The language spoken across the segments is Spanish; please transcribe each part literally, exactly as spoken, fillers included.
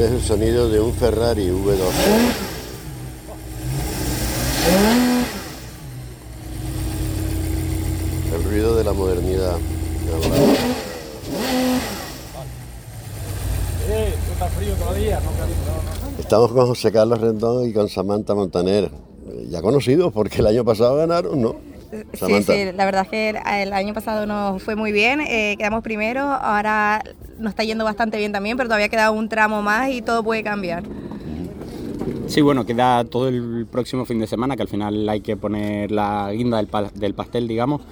Este es el sonido de un Ferrari V dos. El ruido de la modernidad. Está frío todavía, ¿no? Estamos con José Carlos Rendón y con Samantha Montaner, ya conocidos porque el año pasado ganaron, ¿no? Samantha. Sí, sí, la verdad es que el año pasado nos fue muy bien, eh, quedamos primero, ahora nos está yendo bastante bien también, pero todavía queda un tramo más y todo puede cambiar. Sí, bueno, queda todo el próximo fin de semana, que al final hay que poner la guinda del, pa- del pastel, digamos,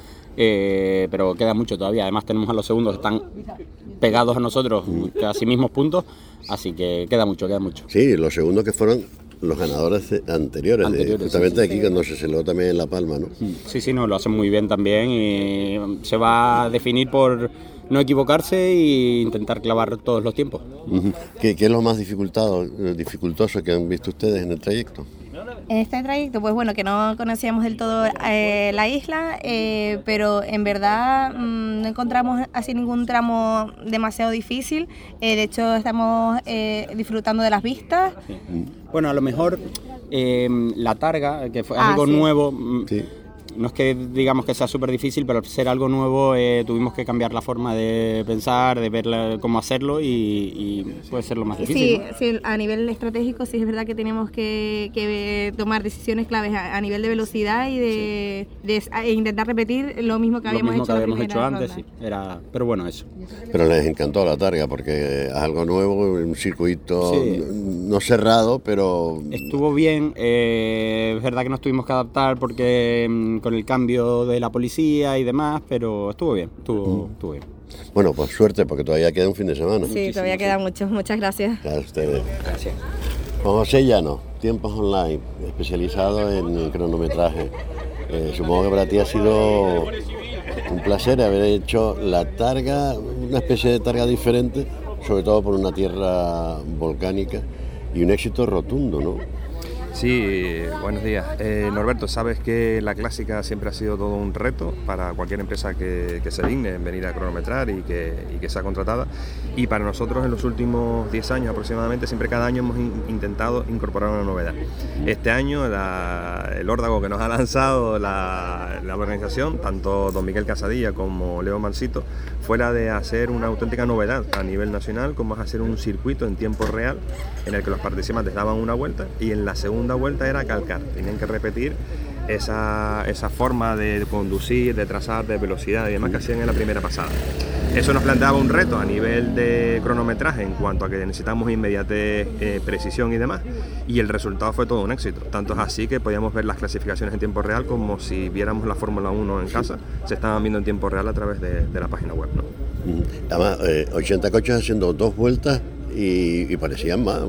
eh, pero queda mucho todavía. Además tenemos a los segundos que están pegados a nosotros, casi mismos puntos, así que queda mucho, queda mucho. Sí, los segundos que fueron los ganadores anteriores, anteriores de, justamente sí, sí. aquí cuando se celó también en La Palma, ¿no? Sí, sí, no, lo hacen muy bien también y se va a definir por no equivocarse e intentar clavar todos los tiempos. Uh-huh. ¿Qué, ¿Qué es lo más dificultado, dificultoso que han visto ustedes en el trayecto? En este trayecto, pues bueno, que no conocíamos del todo eh, la isla, eh, pero en verdad mmm, no encontramos así ningún tramo demasiado difícil. Eh, de hecho, estamos eh, disfrutando de las vistas. Sí. Bueno, a lo mejor eh, la targa, que fue ah, algo sí. nuevo, sí. No es que digamos que sea súper difícil, pero al ser algo nuevo eh, tuvimos que cambiar la forma de pensar, de ver la, cómo hacerlo y, y puede ser lo más difícil. Sí, ¿no? sí, a nivel estratégico sí es verdad que tenemos que, que tomar decisiones claves a, a nivel de velocidad y de, sí. de, de intentar repetir lo mismo que lo habíamos mismo hecho, que habíamos hecho ronda. antes, sí. Era, pero bueno, eso. Pero les encantó la targa porque es algo nuevo, un circuito sí. no cerrado, pero... Estuvo bien, eh, es verdad que nos tuvimos que adaptar porque con el cambio de la policía y demás, pero estuvo bien, estuvo, mm. estuvo bien. Bueno, pues suerte porque todavía queda un fin de semana. Sí, Muchísimo, todavía queda sí. mucho, muchas gracias. A ustedes. Gracias. Juan José Llano, Tiempos Online, especializado en cronometraje. Eh, supongo que para ti ha sido un placer haber hecho la targa, una especie de targa diferente, sobre todo por una tierra volcánica y un éxito rotundo, ¿no? Sí, buenos días. Eh, Norberto, sabes que la clásica siempre ha sido todo un reto para cualquier empresa que, que se digne en venir a cronometrar y que, y que sea contratada. Y para nosotros en los últimos diez años aproximadamente, siempre cada año hemos in, intentado incorporar una novedad. Este año la, el órdago que nos ha lanzado la, la organización, tanto don Miguel Casadilla como Leo Mansito, fue la de hacer una auténtica novedad a nivel nacional, como es hacer un circuito en tiempo real en el que los participantes daban una vuelta y en la segunda vuelta era calcar, tenían que repetir esa, esa forma de conducir, de trazar, de velocidad y demás que hacían en la primera pasada. Eso nos planteaba un reto a nivel de cronometraje en cuanto a que necesitamos inmediatez, eh, precisión y demás, y el resultado fue todo un éxito. Tanto es así que podíamos ver las clasificaciones en tiempo real como si viéramos la Fórmula uno en casa, se estaban viendo en tiempo real a través de, de la página web, ¿no? Además, eh, ochenta coches haciendo dos vueltas y, y parecían más.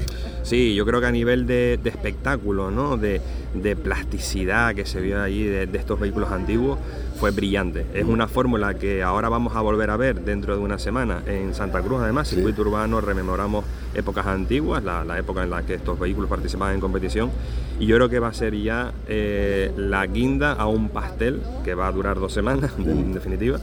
Sí, yo creo que a nivel de, de espectáculo, ¿no? de, de plasticidad que se vio allí de, de estos vehículos antiguos, fue brillante. Es una fórmula que ahora vamos a volver a ver dentro de una semana en Santa Cruz, además, sí. Circuito urbano, rememoramos épocas antiguas, la, la época en la que estos vehículos participaban en competición, y yo creo que va a ser ya eh, la guinda a un pastel que va a durar dos semanas, sí. en definitiva,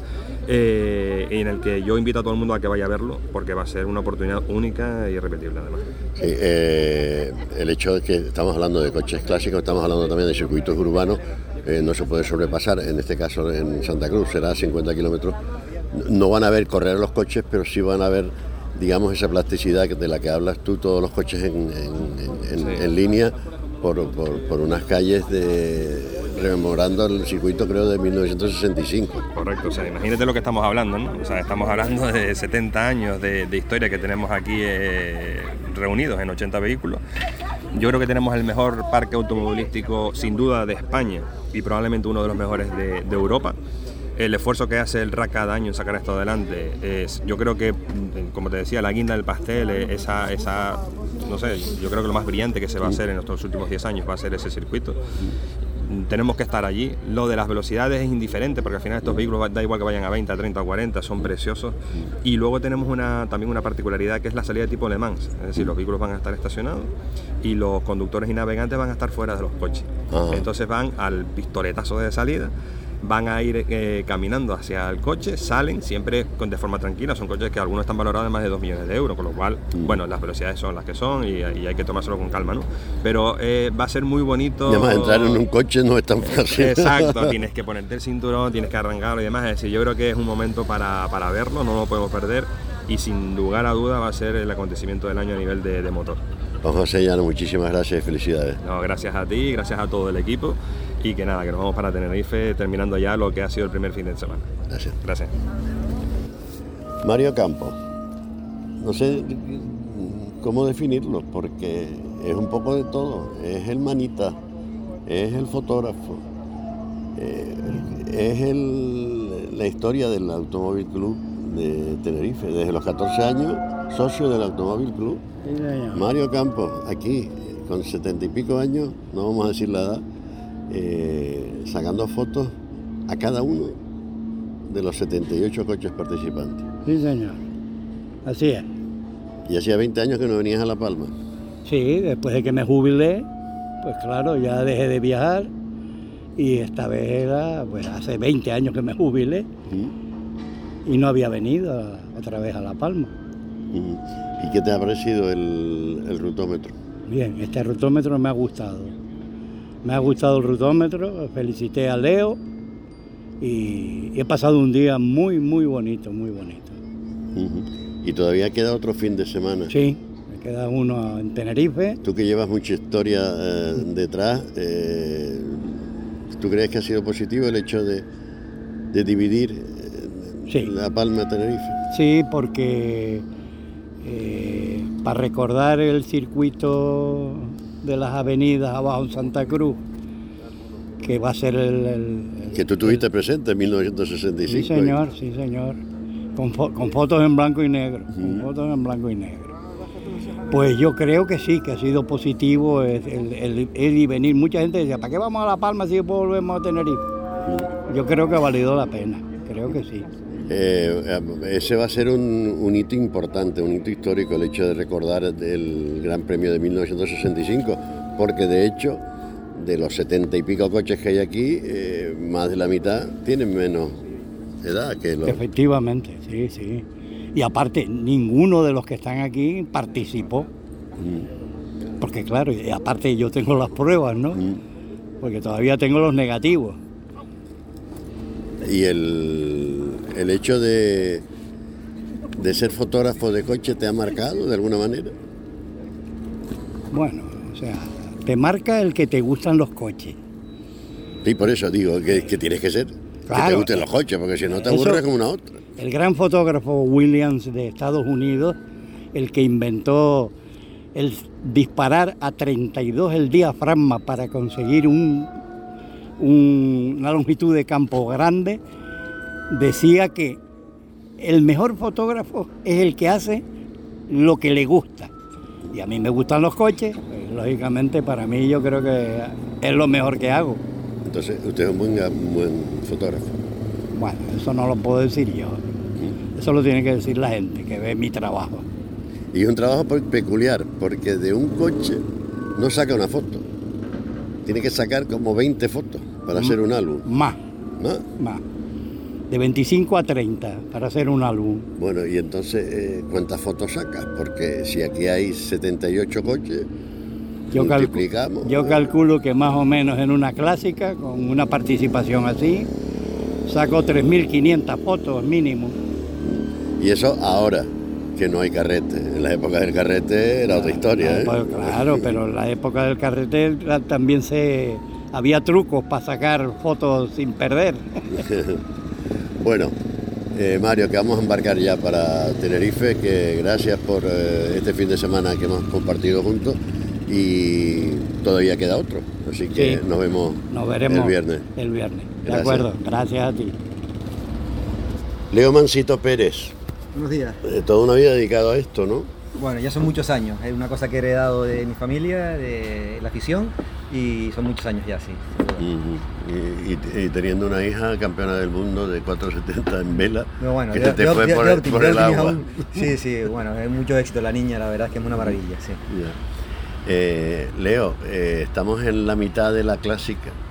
eh, en el que yo invito a todo el mundo a que vaya a verlo, porque va a ser una oportunidad única e irrepetible además. Sí, eh, el hecho de que estamos hablando de coches clásicos, estamos hablando también de circuitos urbanos, eh, no se puede sobrepasar, en este caso en Santa Cruz será cincuenta kilómetros, no van a ver correr los coches, pero sí van a ver, digamos, esa plasticidad de la que hablas tú, todos los coches en, en, en, sí. en línea por, por, por unas calles de... rememorando el circuito, creo, de mil novecientos sesenta y cinco. Correcto, o sea, imagínate lo que estamos hablando, ¿no? O sea, estamos hablando de setenta años de, de historia que tenemos aquí eh, reunidos en ochenta vehículos. Yo creo que tenemos el mejor parque automovilístico, sin duda, de España y probablemente uno de los mejores de, de Europa. El esfuerzo que hace el R A C cada año en sacar esto adelante es, yo creo que, como te decía, la guinda del pastel, esa, esa, no sé, yo creo que lo más brillante que se va a hacer en estos últimos diez años va a ser ese circuito. Tenemos que estar allí. Lo de las velocidades es indiferente porque al final estos vehículos da igual que vayan a veinte, a treinta o cuarenta, son preciosos. Y luego tenemos una, también una particularidad que es la salida de tipo Le Mans, es decir, los vehículos van a estar estacionados y los conductores y navegantes van a estar fuera de los coches. Ajá. Entonces van al pistoletazo de salida van a ir eh, caminando hacia el coche, salen siempre con, de forma tranquila, son coches que algunos están valorados en más de dos millones de euros, con lo cual, mm. bueno, las velocidades son las que son y, y hay que tomárselo con calma, ¿no? Pero eh, va a ser muy bonito. Y además entrar en un coche no es tan fácil. Exacto, tienes que ponerte el cinturón, tienes que arrancarlo y demás, es decir, yo creo que es un momento para, para verlo, no lo podemos perder y sin lugar a duda va a ser el acontecimiento del año a nivel de, de motor. Don José Llano, muchísimas gracias y felicidades. No, gracias a ti, gracias a todo el equipo y que nada, que nos vamos para Tenerife terminando ya lo que ha sido el primer fin de semana. Gracias. Gracias. Mario Campos, no sé cómo definirlo porque es un poco de todo, es el manita, es el fotógrafo, eh, es el, la historia del Automóvil Club de Tenerife, desde los catorce años, socio del Automóvil Club. Mario Campos, aquí, con setenta y pico años, no vamos a decir la edad, eh, sacando fotos a cada uno de los setenta y ocho coches participantes. Sí, señor, así es. ¿Y hacía veinte años que no venías a La Palma? Sí, después de que me jubilé, pues claro, ya dejé de viajar y esta vez era, pues hace veinte años que me jubilé. ¿Mm? Y no había venido a, otra vez a La Palma. ¿Y qué te ha parecido el, el rutómetro? Bien, este rutómetro me ha gustado. Me ha gustado el rutómetro, felicité a Leo y he pasado un día muy, muy bonito, muy bonito. Uh-huh. ¿Y todavía queda otro fin de semana? Sí, me queda uno en Tenerife. Tú que llevas mucha historia eh, detrás, eh, ¿tú crees que ha sido positivo el hecho de, de dividir eh, sí. La Palma Tenerife? Sí, porque eh, para recordar el circuito de las avenidas abajo en Santa Cruz, que va a ser el... el, el que tú tuviste el, presente en mil novecientos sesenta y cinco. Sí, señor, y... sí, señor. Con, fo- con fotos en blanco y negro, uh-huh. con fotos en blanco y negro. Pues yo creo que sí, que ha sido positivo el, el, el ir y venir. Mucha gente decía, ¿para qué vamos a La Palma si después volvemos a Tenerife? Uh-huh. Yo creo que ha valido la pena, creo que sí. Eh, ese va a ser un, un hito importante, un hito histórico, el hecho de recordar el Gran Premio de mil novecientos sesenta y cinco, porque de hecho, de los setenta y pico coches que hay aquí, eh, más de la mitad tienen menos edad que los... Efectivamente, sí, sí. Y aparte, ninguno de los que están aquí participó. Mm. Porque claro, y aparte yo tengo las pruebas, ¿no? Mm. Porque todavía tengo los negativos. Y el, el hecho de, de ser fotógrafo de coche te ha marcado de alguna manera. Bueno, o sea, te marca el que te gustan los coches. Sí, por eso digo que, que tienes que ser, claro, que te gusten los coches, porque si no te aburres eso, como una otra. El gran fotógrafo Williams de Estados Unidos, el que inventó el disparar a treinta y dos el diafragma para conseguir un, un, una longitud de campo grande, decía que el mejor fotógrafo es el que hace lo que le gusta. Y a mí me gustan los coches, pues, lógicamente para mí yo creo que es lo mejor que hago. Entonces, usted es un buen, un buen fotógrafo. Bueno, eso no lo puedo decir yo. ¿Mm? Eso lo tiene que decir la gente que ve mi trabajo. Y es un trabajo peculiar, porque de un coche no saca una foto. Tiene que sacar como veinte fotos para hacer un álbum. Más. ¿Más? Más. De veinticinco a treinta para hacer un álbum. Bueno, y entonces, eh, ¿cuántas fotos sacas? Porque si aquí hay setenta y ocho coches, yo multiplicamos. Calcu- yo calculo que más o menos en una clásica, con una participación así, saco tres mil quinientas fotos mínimo. Y eso ahora, que no hay carrete. En la época del carrete era otra historia, ¿eh? Pues claro, pero en la época del carrete también se había trucos para sacar fotos sin perder. Bueno, eh, Mario, que vamos a embarcar ya para Tenerife, que gracias por eh, este fin de semana que hemos compartido juntos y todavía queda otro, así que sí, nos vemos nos veremos el viernes. El viernes, de gracias. acuerdo, gracias a ti. Leo Mancito Pérez. Buenos días. Eh, toda una vida dedicado a esto, ¿no? Bueno, ya son muchos años, es una cosa que he heredado de mi familia, de la afición, y son muchos años ya, sí. Uh-huh. y, y, y teniendo una hija campeona del mundo de cuatrocientos setenta en vela, no, bueno, que de, se te de, fue de, por, de, el, de, por de, el de, agua. Aún, sí, sí, bueno, es mucho éxito la niña, la verdad es que es una maravilla, sí. Yeah. Eh, Leo, eh, estamos en la mitad de la clásica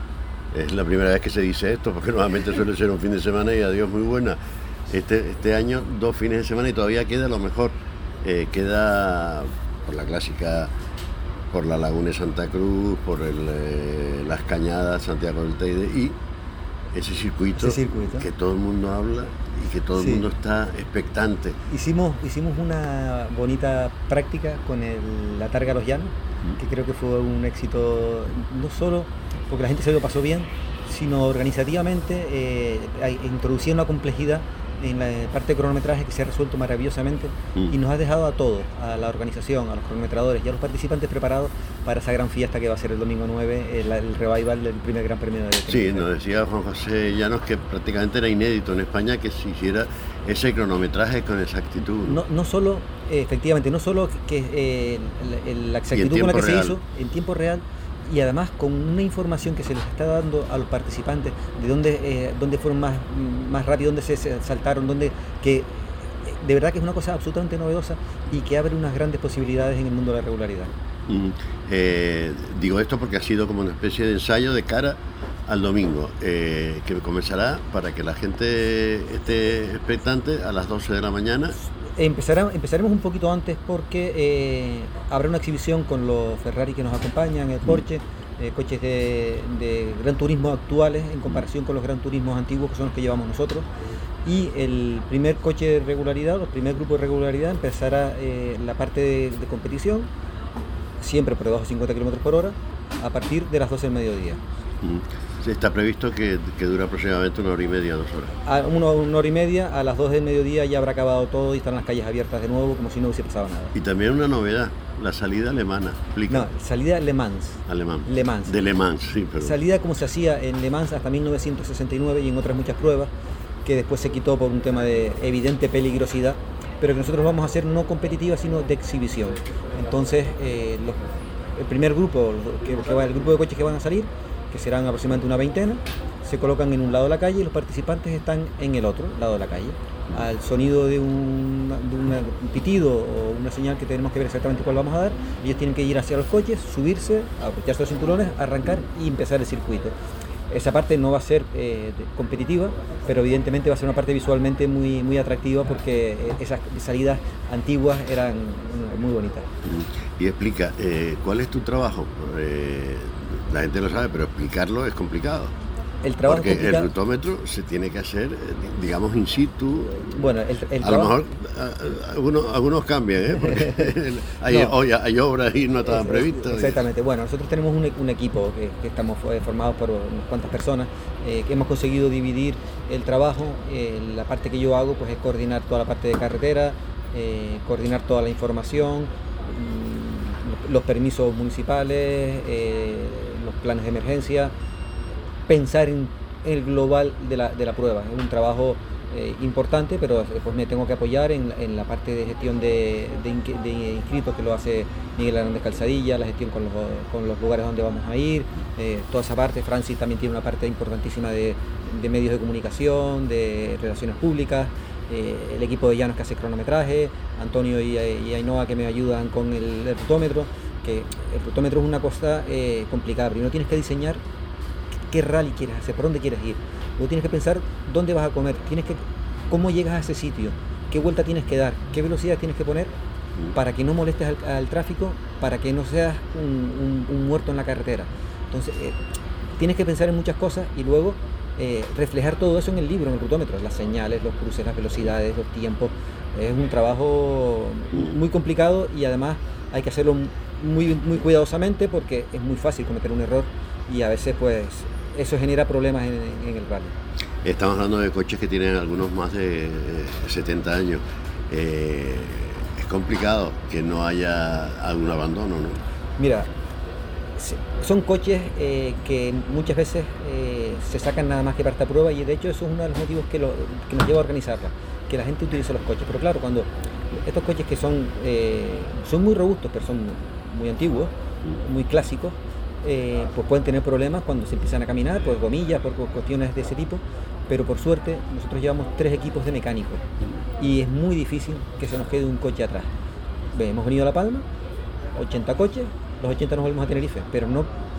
es la primera vez que se dice esto, porque normalmente suele ser un fin de semana y adiós, muy buena. Este, este año dos fines de semana y todavía queda lo mejor. Eh, queda por la clásica, por la Laguna de Santa Cruz, por el, eh, las Cañadas, Santiago del Teide y ese circuito, ese circuito que todo el mundo habla y que todo sí. el mundo está expectante. Hicimos, hicimos una bonita práctica con el, la Targa Los Llanos, que creo que fue un éxito, no solo porque la gente se lo pasó bien, sino organizativamente eh, introducía una complejidad en la parte de cronometraje que se ha resuelto maravillosamente mm. y nos ha dejado a todos, a la organización, a los cronometradores y a los participantes preparados para esa gran fiesta que va a ser el domingo nueve, el, el revival del primer Gran Premio de Sí, nos decía Juan José Llanos que prácticamente era inédito en España que se hiciera ese cronometraje con exactitud. No, no solo, eh, efectivamente, no solo que eh, la, la exactitud con la que real. se hizo en tiempo real, y además con una información que se les está dando a los participantes de dónde, eh, dónde fueron más, más rápido, dónde se, se saltaron, dónde, que de verdad que es una cosa absolutamente novedosa y que abre unas grandes posibilidades en el mundo de la regularidad. Mm, eh, digo esto porque ha sido como una especie de ensayo de cara al domingo, eh, que comenzará para que la gente esté expectante a las doce de la mañana. Empezará, empezaremos un poquito antes porque eh, habrá una exhibición con los Ferrari que nos acompañan, el Porsche, eh, coches de, de Gran Turismo actuales en comparación con los Gran Turismos antiguos que son los que llevamos nosotros. Y el primer coche de regularidad, el primer grupo de regularidad empezará eh, la parte de, de competición, siempre por debajo de cincuenta kilómetros por hora, a partir de las doce del mediodía. Está previsto que, que dura aproximadamente una hora y media, dos horas. A una, una hora y media, a las dos del mediodía ya habrá acabado todo y están las calles abiertas de nuevo como si no hubiese pasado nada. Y también una novedad, la salida alemana. Explica. No, salida Le Mans. Alemán. Le Mans. De Le Mans, sí, perdón. Salida como se hacía en Le Mans hasta mil novecientos sesenta y nueve y en otras muchas pruebas, que después se quitó por un tema de evidente peligrosidad, pero que nosotros vamos a hacer no competitiva, sino de exhibición. Entonces, eh, los, el primer grupo, que, que va, el grupo de coches que van a salir, que serán aproximadamente una veintena, se colocan en un lado de la calle y los participantes están en el otro lado de la calle. Al sonido de un, de una, un pitido o una señal que tenemos que ver exactamente cuál vamos a dar, ellos tienen que ir hacia los coches, subirse, abrocharse los cinturones, arrancar y empezar el circuito. Esa parte no va a ser eh, competitiva, pero evidentemente va a ser una parte visualmente muy, muy atractiva porque esas salidas antiguas eran muy bonitas. Y explica, eh, ¿cuál es tu trabajo? Eh, la gente lo sabe, pero explicarlo es complicado. El trabajo porque complicado, el rutómetro se tiene que hacer, digamos, in situ. Bueno, el, el a trabajo, lo mejor a, algunos, algunos cambian, ¿eh? Porque hay, no, hoy, hay obras y no estaban previstas. Exactamente. Bueno, nosotros tenemos un, un equipo que, que estamos formados por unas cuantas personas, eh, que hemos conseguido dividir el trabajo. Eh, la parte que yo hago pues es coordinar toda la parte de carretera, eh, coordinar toda la información, mmm, los permisos municipales, eh, los planes de emergencia, pensar en el global de la, de la prueba. Es un trabajo eh, importante, pero pues me tengo que apoyar en, en la parte de gestión de, de, de inscritos que lo hace Miguel Hernández Calzadilla, la gestión con los, con los lugares donde vamos a ir, eh, toda esa parte. Francis también tiene una parte importantísima de, de medios de comunicación, de relaciones públicas, eh, el equipo de Llanos que hace cronometraje, Antonio y, y Ainhoa que me ayudan con el, el rutómetro, que el rutómetro es una cosa eh, complicada. Primero tienes que diseñar qué rally quieres hacer, por dónde quieres ir. Luego tienes que pensar dónde vas a comer, tienes que, cómo llegas a ese sitio, qué vuelta tienes que dar, qué velocidad tienes que poner para que no molestes al, al tráfico, para que no seas un, un, un muerto en la carretera. Entonces, eh, tienes que pensar en muchas cosas y luego eh, reflejar todo eso en el libro, en el rutómetro, las señales, los cruces, las velocidades, los tiempos. Es un trabajo muy complicado y además hay que hacerlo muy, muy cuidadosamente porque es muy fácil cometer un error y a veces pues eso genera problemas en, en el rally. Estamos hablando de coches que tienen algunos más de setenta años. Eh, es complicado que no haya algún abandono, ¿no? Mira, son coches eh, que muchas veces eh, se sacan nada más que para esta prueba y de hecho eso es uno de los motivos que, lo, que nos lleva a organizarla, que la gente utilice los coches. Pero claro, cuando estos coches que son, eh, son muy robustos, pero son muy antiguos, muy clásicos, Eh, pues pueden tener problemas cuando se empiezan a caminar por gomillas, por cuestiones de ese tipo, pero por suerte nosotros llevamos tres equipos de mecánicos y es muy difícil que se nos quede un coche atrás. Hemos venido a La Palma, ochenta coches, los ochenta nos volvemos a Tenerife, pero no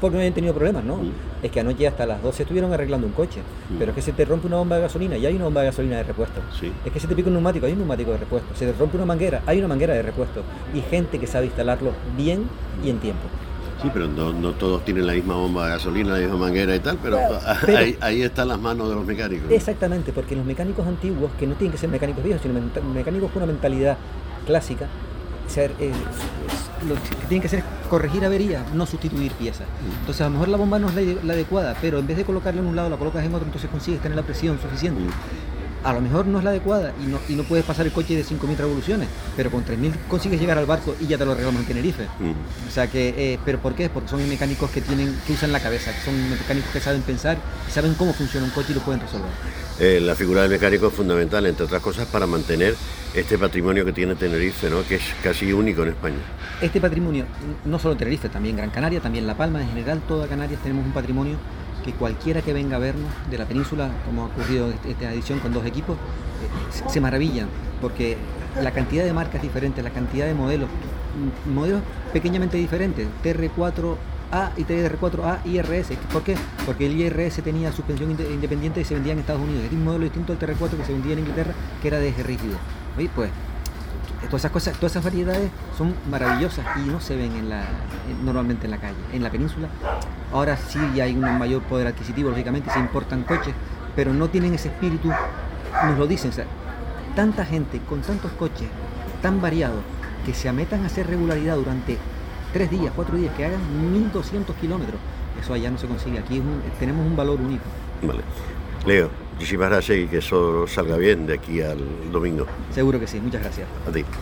porque no hayan tenido problemas, ¿no? Mm. Es que anoche hasta las doce estuvieron arreglando un coche, Mm. pero es que se te rompe una bomba de gasolina y hay una bomba de gasolina de repuesto. Sí. Es que se te pica un neumático, hay un neumático de repuesto. Se te rompe una manguera, hay una manguera de repuesto. Y gente que sabe instalarlo bien y en tiempo. Sí, pero no, no todos tienen la misma bomba de gasolina, la misma manguera y tal, pero, Claro, pero- ahí, ahí están las manos de los mecánicos. Exactamente, porque los mecánicos antiguos, que no tienen que ser mecánicos viejos, sino menta- mecánicos con una mentalidad clásica, ser, eh, lo que tienen que hacer es corregir averías, no sustituir piezas. Entonces a lo mejor la bomba no es la, la adecuada, pero en vez de colocarla en un lado, la colocas en otro, entonces consigues tener la presión suficiente. A lo mejor no es la adecuada y no, y no puedes pasar el coche de cinco mil revoluciones, pero con tres mil consigues llegar al barco y ya te lo arreglamos en Tenerife. Mm. O sea que, eh, ¿pero por qué? Porque son mecánicos que tienen, que usan la cabeza, que son mecánicos que saben pensar, saben cómo funciona un coche y lo pueden resolver. Eh, la figura del mecánico es fundamental, entre otras cosas, para mantener este patrimonio que tiene Tenerife, ¿no? Que es casi único en España. Este patrimonio, no solo en Tenerife, también Gran Canaria, también La Palma, en general toda Canarias tenemos un patrimonio que cualquiera que venga a vernos de la península, como ha ocurrido en esta edición con dos equipos, eh, se, se maravillan, porque la cantidad de marcas diferentes, la cantidad de modelos, m- modelos pequeñamente diferentes, T R cuatro A y T R cuatro A I R S. ¿Por qué? Porque el I R S tenía suspensión inde- independiente y se vendía en Estados Unidos. Era un modelo distinto al T R cuatro que se vendía en Inglaterra, que era de eje rígido. Oye, pues todas esas cosas, todas esas variedades son maravillosas y no se ven en la, en- normalmente en la calle. En la península ahora sí hay un mayor poder adquisitivo, lógicamente, se importan coches, pero no tienen ese espíritu, nos lo dicen, o sea, tanta gente con tantos coches tan variados que se metan a hacer regularidad durante tres días, cuatro días, que hagan mil doscientos kilómetros, eso allá no se consigue, aquí es un- tenemos un valor único. Vale. Leo, muchísimas gracias y que eso salga bien de aquí al domingo. Seguro que sí, muchas gracias. A ti.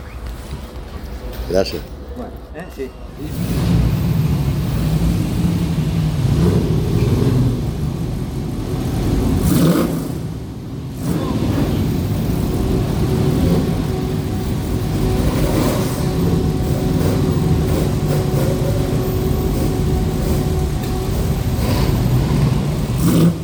Gracias. Bueno, ¿eh? Sí. Gracias.